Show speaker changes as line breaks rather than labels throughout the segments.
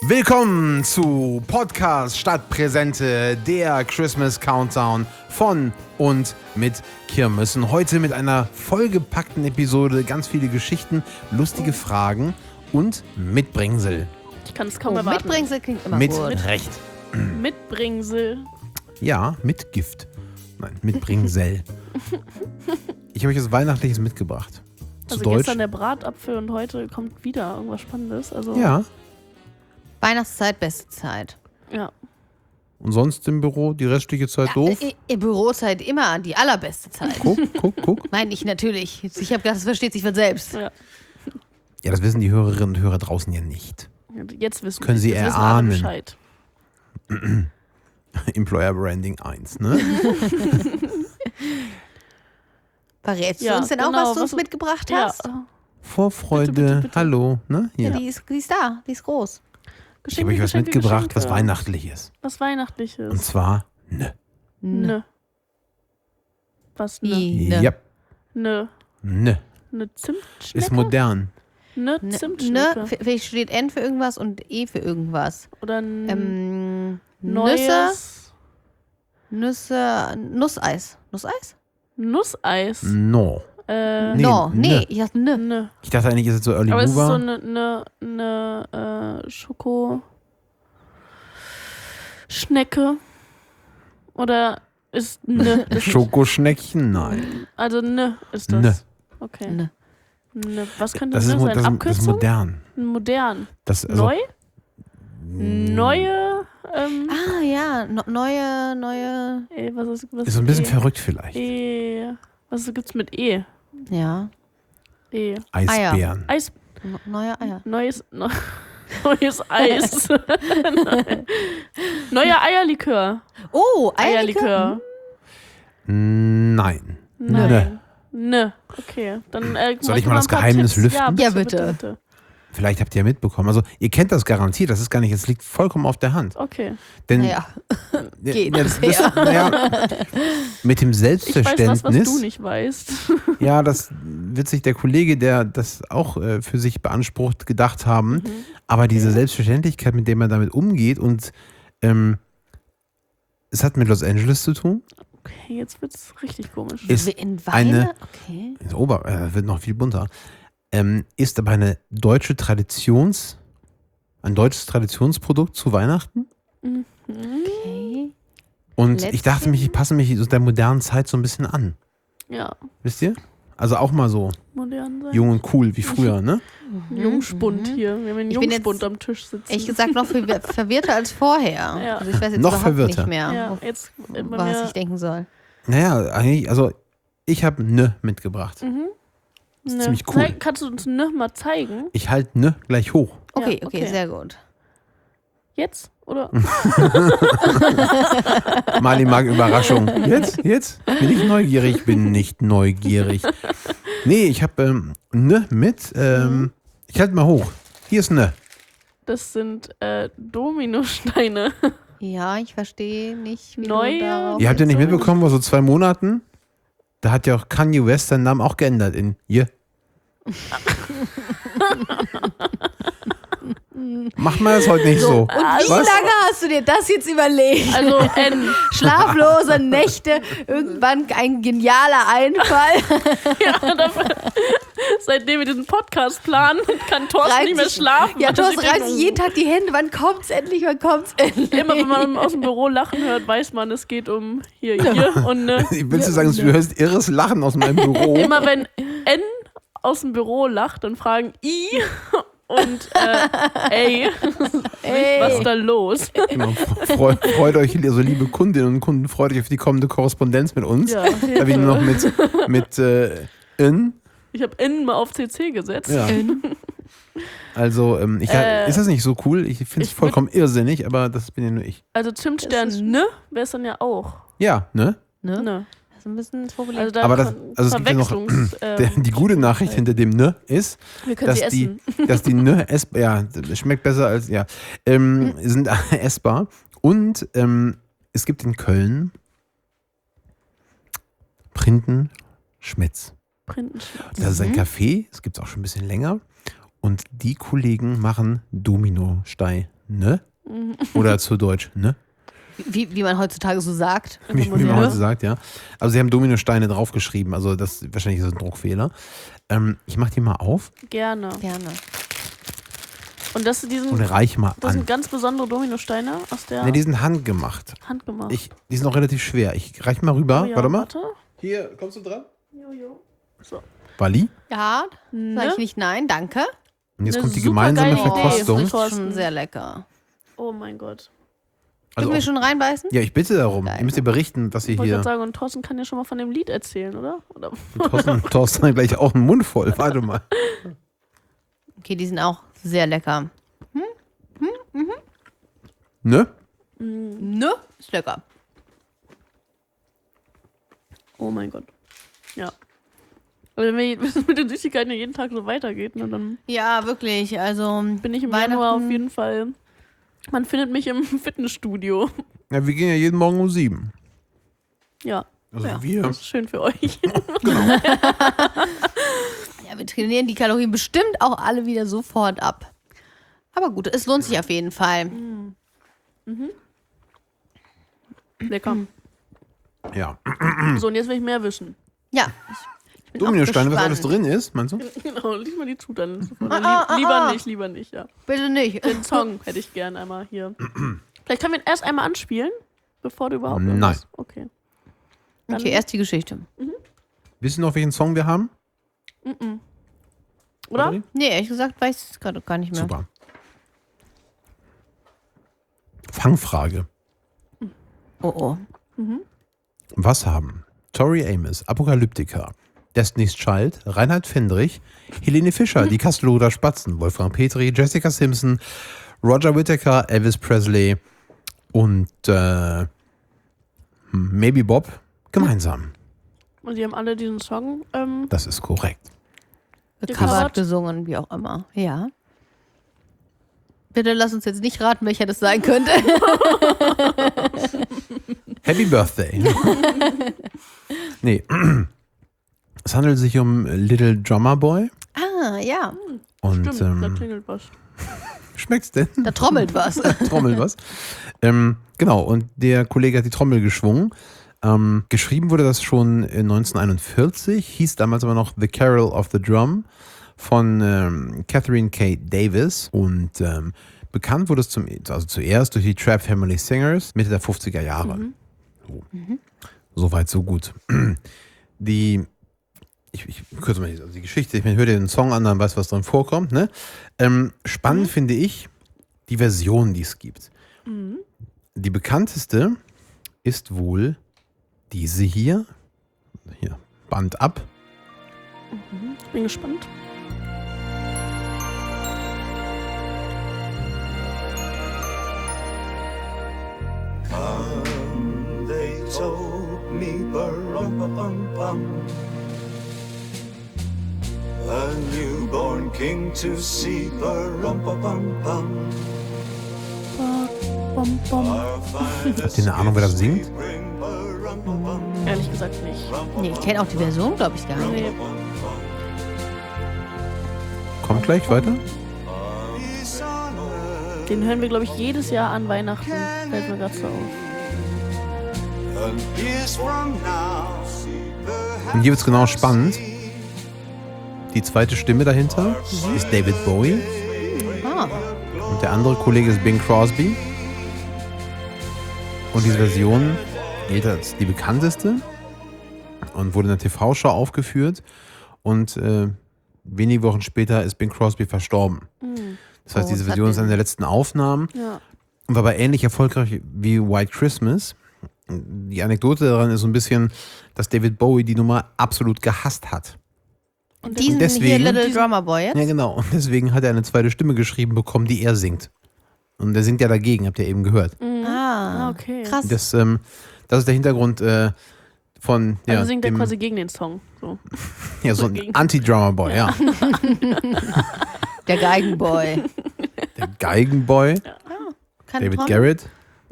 Willkommen zu Podcast Stadtpräsente, der Christmas Countdown von und mit Kirmessen. Heute mit einer vollgepackten Episode, ganz viele Geschichten, lustige Fragen und Mitbringsel.
Ich kann es kaum erwarten.
Mitbringsel klingt immer
Mit
gut.
Recht.
Mitbringsel.
Ja, mit Gift. Nein, Mitbringsel. Ich habe euch was Weihnachtliches mitgebracht. Zu
Also
Deutsch.
gestern der Bratapfel und heute kommt wieder irgendwas Spannendes. Also,
Ja.
Weihnachtszeit, beste Zeit.
Ja.
Und sonst im Büro die restliche Zeit doof?
In Bürozeit immer die allerbeste Zeit.
Guck.
Nein, ich natürlich. Ich habe gedacht, das versteht sich von selbst.
Ja.
Ja, das wissen die Hörerinnen und Hörer draußen ja nicht.
Jetzt wissen
Können Sie
jetzt wissen alle
erahnen.
Bescheid.
Employer Branding 1, ne?
Verrätst
Ja,
du uns denn auch,
genau,
was du uns
was-
mitgebracht
Ja.
hast?
Vorfreude,
Bitte.
hallo, ne?
Ja,
Ja.
die ist da, die ist groß.
Ich habe euch was mitgebracht, was
Geschenke.
weihnachtlich ist.
Was Weihnachtliches.
Und zwar, ne.
Nö. Was ne?
Wie? Ne.
Ja,
Ne.
ne.
Ne Zimtschnecke?
Ist modern.
Ne
Ne,
Zimtschnecke.
vielleicht steht N für irgendwas und E für irgendwas.
Oder ein
Nüsse,
neues
Nusseis. Nusseis?
Nusseis.
No.
Nee.
Nee,
No,
ne.
nee, ich dachte ne.
Ne.
Ich dachte eigentlich, ist es so Early
Aber es ist so
Mover.
eine Schokoschnecke. Oder ist ne? das-
Schokoschneckchen? Nein.
Also ne ist das.
Ne.
Okay.
Ne.
Ne. Was könnte
Das
das
ist,
sein?
das ist
Abkürzung?
modern.
Modern.
Das, also,
Neu? Neue.
Ah ja, neue.
Was
Ist so ein bisschen
E?
verrückt vielleicht.
Was gibt's mit E?
Ja,
E.
Eisbären.
Eis.
neue Eier.
Neues Eis. Neuer Eierlikör.
Oh, Eierlikör.
Nein.
Nein. Ne. Okay. Dann,
Soll ich
mal
mal das
ein paar
Geheimnis
Tipps?
lüften?
Ja, bitte.
bitte.
Vielleicht habt ihr ja mitbekommen. Also, ihr kennt das garantiert. Das ist gar nicht, es liegt vollkommen auf der Hand.
Okay.
Denn
Naja, geht
das,
bisher.
naja, mit dem
Ich weiß
Selbstverständnis.
was du nicht weißt.
Ja, das wird sich der Kollege, der das auch für sich beansprucht, gedacht haben. Aber diese Selbstverständlichkeit, mit der man damit umgeht und es hat mit Los Angeles zu tun.
Okay, jetzt wird's richtig komisch.
Ist
In
eine-
Weine? Okay.
Wird noch viel bunter. Ist aber ein deutsches Traditionsprodukt zu Weihnachten.
Okay.
Und ich dachte mich, ich passe mich so der modernen Zeit so ein bisschen an.
Ja,
Wisst ihr? Also auch mal so
modern sein.
jung und cool wie früher, ne?
Jungspund hier. Wir haben einen
Ich bin
Jungspund
jetzt
am Tisch sitzen.
Ehrlich gesagt noch verwirrter als vorher.
Ja.
Also ich weiß jetzt
Noch
überhaupt
verwirrter.
nicht mehr,
ja, jetzt bei
was
mir.
ich denken soll.
Naja, eigentlich, also ich habe ne mitgebracht.
Ne.
ziemlich cool.
Kannst du uns ne mal zeigen?
Ich halte ne gleich hoch.
Okay,
Ja,
okay,
okay.
sehr gut.
Jetzt? Oder?
Mali mag Überraschung. Jetzt? Bin ich neugierig? Bin nicht neugierig. Nee, ich habe ne mit. Ich halte mal hoch. Hier ist ne.
Das sind Dominosteine.
Ja, ich verstehe nicht, wie
Neue?
du darauf...
Ihr habt ja nicht
so-
mitbekommen, vor so 2 Monaten, da hat ja auch Kanye West seinen Namen auch geändert in Je. Mach mal das heute nicht so.
Und wie
Was?
lange hast du dir das jetzt überlegt?
Also N.
Schlaflose Nächte, irgendwann ein genialer Einfall.
Ja, seitdem wir diesen Podcast planen, kann Thorsten nicht mehr schlafen.
Ja,
weil
Thorsten
ich
reißt
denke,
sich jeden Tag die Hände. Wann kommt's endlich? Wann kommt's endlich?
Immer wenn man aus dem Büro lachen hört, weiß man, es geht um hier und ne.
Willst du sagen, du hörst irres Lachen aus meinem Büro?
Immer wenn N aus dem Büro lacht, dann fragen I und ey, was ist da los?
Genau. Freut euch, also liebe Kundinnen und Kunden, freut euch auf die kommende Korrespondenz mit uns.
Ja,
Da wir nur noch mit in.
ich habe N mal auf CC gesetzt.
Ja. Also, ist das nicht so cool? Ich finde es
ich
vollkommen irrsinnig, aber das bin ja nur ich.
Also Zimtstern
Das ist-
ne wäre es dann ja auch.
Ja, ne?
Ne?
Ne.
Das ist ein bisschen Problem.
Also da
Aber das- also es gibt ja noch-
Verwechslungs.
Die gute Nachricht hinter dem ne ist,
wir können sie
dass
essen.
dass die ne essbar, ja, das schmeckt besser als, ja, sind essbar. Und es gibt in Köln Printen-Schmitz.
Printenschmerz.
Das ist ein Café, das gibt es auch schon ein bisschen länger. Und die Kollegen machen Dominosteine. ne? Oder zu Deutsch, ne?
Wie man heutzutage so sagt.
Wie man heute sagt, ja. Also sie haben Dominosteine draufgeschrieben, also wahrscheinlich ist das ein Druckfehler. Ich mach die mal auf
Gerne. Und das
und reich mal
das
an.
sind ganz besondere Dominosteine aus der
Ne, die sind handgemacht.
Hand gemacht.
Die sind auch relativ schwer. Ich reich mal rüber.
Oh ja,
Warte mal.
warte.
Hier, kommst du dran?
Jojo. So.
Wally?
Ja, sag ich nicht nein, danke.
Und jetzt
Eine
kommt die
supergeile
gemeinsame
Idee.
Verkostung.
Das ist
Thorsten.
schon sehr lecker.
Oh mein Gott.
Also
Dürfen wir
auch,
schon reinbeißen?
ja, ich bitte darum.
Geil.
Ihr müsst ihr berichten, dass ihr
Ich wollte
hier...
gerade sagen, und Thorsten kann ja schon mal von dem Lied erzählen, oder?
Thorsten hat gleich auch einen Mund voll. Warte mal.
Okay, die sind auch sehr lecker.
Ne?
Ne? Ist lecker.
Oh mein Gott. Ja. Aber wenn es mit den Süßigkeiten jeden Tag so weitergeht, ne, dann
Ja, wirklich. Also
bin ich im
Weihnachten-
Januar auf jeden Fall. Man findet mich im Fitnessstudio.
Ja, wir gehen ja jeden Morgen um 7.
Ja.
Also
Ja.
wir.
Das ist schön für euch.
Ja, wir trainieren die Kalorien bestimmt auch alle wieder sofort ab. Aber gut, es lohnt sich auf jeden Fall.
Lecker.
Ja.
So, und jetzt will ich mehr wissen.
Ja. Ich bin auch
Dominosteine, was alles
gespannt.
drin ist, meinst du?
Genau, lies mal die Zutaten. Lieber nicht, ja.
Bitte nicht.
Den Song hätte ich gern einmal hier. Vielleicht können wir ihn erst einmal anspielen, bevor du überhaupt
Nein.
irgendwas- Okay. Dann-
Okay, erst die Geschichte.
Wissen noch, welchen Song wir haben?
Oder?
Batterie?
Nee, ehrlich gesagt weiß ich es gerade gar nicht mehr.
Super. Fangfrage.
Oh oh.
Was haben Tori Amos, Apokalyptika, Destiny's Child, Reinhard Fendrich, Helene Fischer, die Kastelruther Spatzen, Wolfgang Petri, Jessica Simpson, Roger Whittaker, Elvis Presley und Maybe Bob gemeinsam?
Und die haben alle diesen Song.
Das ist korrekt.
Gecovert,
Gecovert.
gesungen, wie auch immer. Ja. Bitte lass uns jetzt nicht raten, welcher das sein könnte.
Happy Birthday. Nee. Es handelt sich um Little Drummer Boy.
Ah, ja.
Und
Stimmt, da klingelt was.
schmeckt's denn?
Da trommelt was.
Trommel was. Genau, und der Kollege hat die Trommel geschwungen. Geschrieben wurde das schon 1941, hieß damals aber noch The Carol of the Drum von Catherine K. Davis und bekannt wurde es zuerst durch die Trap Family Singers Mitte der 50er Jahre. So. Soweit, so gut. Ich kürze mal die Geschichte, ich höre dir den Song an, dann weißt du, was drin vorkommt. Ne? Spannend finde ich die Version, die es gibt. Die bekannteste ist wohl diese hier. Hier, Band ab.
Bin gespannt.
They told me, ba-rum-ba-bum-bum, a newborn king to see, ba-rum-ba-bum-bum.
Bom, bom.
Habt ihr eine Ahnung, wer das singt?
Ehrlich gesagt nicht.
Nee, ich kenne auch die Version, glaube ich, gar nicht.
Nee.
Kommt gleich weiter.
Den hören wir, glaube ich, jedes Jahr an Weihnachten. Fällt mir gerade so auf.
Und hier wird es genau spannend. Die zweite Stimme dahinter ist David Bowie
Ah,
und der andere Kollege ist Bing Crosby. Und diese Version gilt als die bekannteste und wurde in der TV-Show aufgeführt. Und wenige Wochen später ist Bing Crosby verstorben. Das heißt,
Oh,
diese
das
Version
hat
ist eine der letzten Aufnahmen
Ja.
und war aber ähnlich erfolgreich wie White Christmas. Die Anekdote daran ist so ein bisschen, dass David Bowie die Nummer absolut gehasst hat.
diesen
deswegen-
hier Little Drummer Boy jetzt?
Ja, genau. Und deswegen hat er eine zweite Stimme geschrieben bekommen, die er singt. Und der singt ja dagegen, habt ihr eben gehört.
Ah,
okay.
krass.
Das ist der Hintergrund von
Also singt er
dem,
quasi gegen den Song. So.
ja, so ein
dagegen.
Anti-Drummer-Boy, ja.
Der Geigenboy.
Der Geigenboy,
Keine
David
Trommel?
Garrett.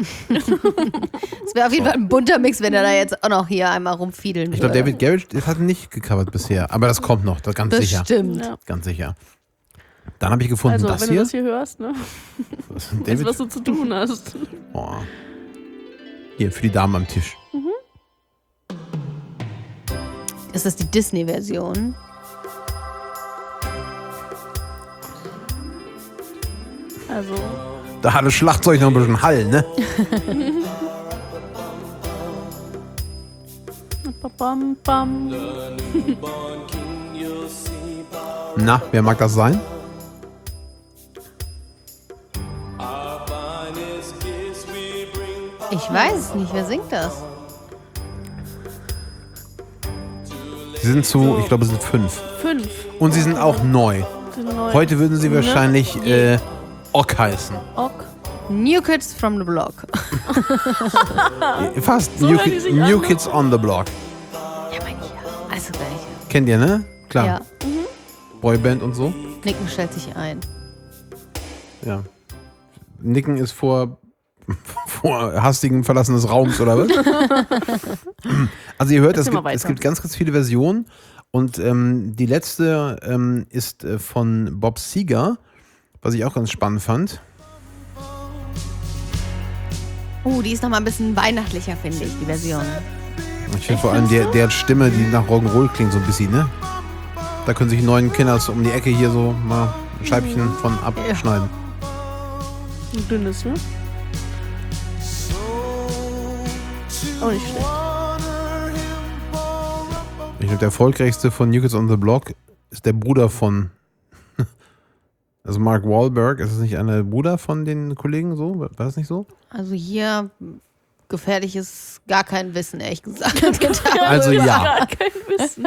Es wäre auf jeden Fall ein bunter Mix, wenn er da jetzt auch noch hier einmal rumfiedeln
Ich glaube,
würde.
David Garrett hat ihn nicht gecovert bisher. Aber das kommt noch, das ganz sicher.
Bestimmt.
Ja.
Ganz sicher. Dann habe ich gefunden,
Also,
das
wenn
hier.
du das hier hörst, ne? Weißt,
David,
was du zu tun hast.
oh. Hier, für die Damen am Tisch.
Ist das die Disney-Version?
Also,
Da hat das Schlagzeug noch ein bisschen Hall, ne?
bam, bam.
Na, wer mag das sein?
Ich weiß es nicht. Wer singt das?
Sie sind zu, ich glaube, es sind 5.
5.
Und sie sind auch neu. Heute würden sie wahrscheinlich Ock heißen.
Ock.
New Kids from the Block.
Fast.
So
New,
hören die sich
New
an?
Kids on the Block.
Ja, mein Gott. Also welche?
Kennt ihr, ne? Klar.
Ja.
Boyband und so.
Nicken stellt sich ein.
Ja. Nicken ist vor hastigem Verlassen des Raums, oder was? Also ihr hört,
Erzähl mal
es
weiter.
gibt ganz, ganz viele Versionen. Und die letzte ist von Bob Seger, was ich auch ganz spannend fand.
Die ist nochmal ein bisschen weihnachtlicher, finde ich, die Version.
Ich finde vor allem der Stimme, die nach Rock'n'Roll klingt so ein bisschen, ne? Da können sich 9 Kinders um die Ecke hier so mal ein Scheibchen von abschneiden.
Ein dünnes, ne? Auch nicht schlecht.
Ich glaube, der erfolgreichste von New Kids on the Block ist der Bruder von also Mark Wahlberg. Ist das nicht einer Bruder von den Kollegen so? War das nicht so?
Also hier gefährliches gar kein Wissen, ehrlich gesagt.
Also ja.
Gar kein Wissen.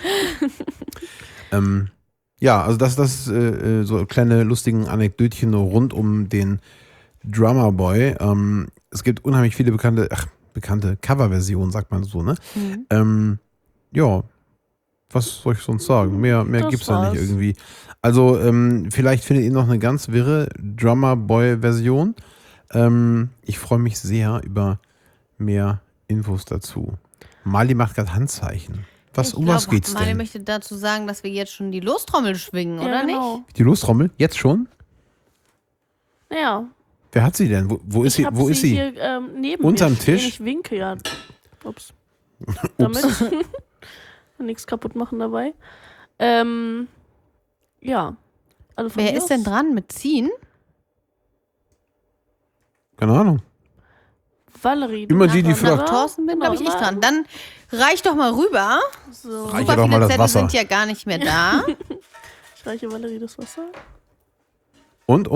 Ja, also das so kleine lustigen Anekdötchen rund um den Drummer Boy. Es gibt unheimlich viele bekannte Coverversionen, sagt man so, ne? Ja, was soll ich sonst sagen? Mehr
Das
gibt's da nicht
war's.
irgendwie. Also vielleicht findet ihr noch eine ganz wirre Drummer Boy Version. Ich freue mich sehr über mehr Infos dazu. Mali macht gerade Handzeichen. Um was geht's
Mali
denn?
möchte dazu sagen, dass wir jetzt schon die Lostrommel schwingen, oder
genau.
Die Lostrommel? Jetzt schon?
Ja.
Wer hat sie denn? Wo ist sie?
hab
Wo ist sie?
Hier, neben
Unterm
mir stehen.
Tisch?
Ich winke, ja. Ups. Damit. Nichts kaputt machen dabei. Ja. Also von
Wer
mir
ist denn
aus-
dran mit Ziehen?
Keine Ahnung.
Valerie.
Immer die, die
Nachher,
fragt.
oder?
Thorsten bin, glaube ich,
Genau,
ich dran. Dann reich doch mal rüber.
So.
Reiche
Super
doch mal
viele
das
Zettel
Wasser.
sind ja gar nicht mehr da.
Ich reiche Valerie das Wasser.
Und?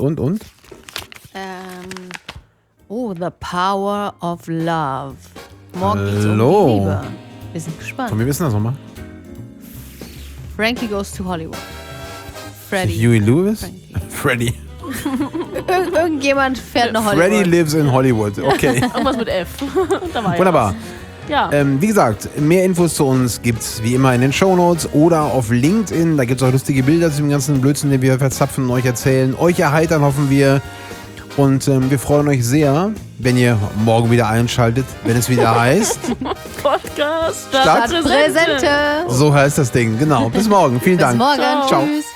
The Power of Love. Morgen geht's um
Hallo.
die Liebe. Wir sind
Von
gespannt.
mir wissen das nochmal.
Frankie goes to Hollywood. Freddy.
Huey Lewis?
Frankie.
Freddy.
Irgendjemand fährt nach Hollywood.
Freddy lives in Hollywood. Okay.
Irgendwas mit F. Da war ja
Wunderbar.
was. Ja.
Wie gesagt, mehr Infos zu uns gibt's wie immer in den Shownotes oder auf LinkedIn. Da gibt's auch lustige Bilder zu dem ganzen Blödsinn, den wir verzapfen und euch erzählen. Euch erheitern, hoffen wir. Und wir freuen euch sehr, wenn ihr morgen wieder einschaltet, wenn es wieder heißt.
Podcast.
Stadt-
Präsente.
So heißt das Ding. Genau. Bis morgen. Vielen
Bis
Dank.
morgen.
Ciao.
Ciao.
Tschüss.